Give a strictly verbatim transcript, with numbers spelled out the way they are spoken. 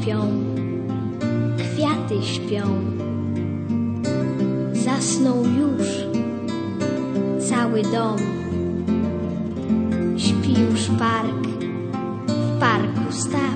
śpią, kwiaty śpią. Zasnął już cały dom. Śpi już park, w parku stary.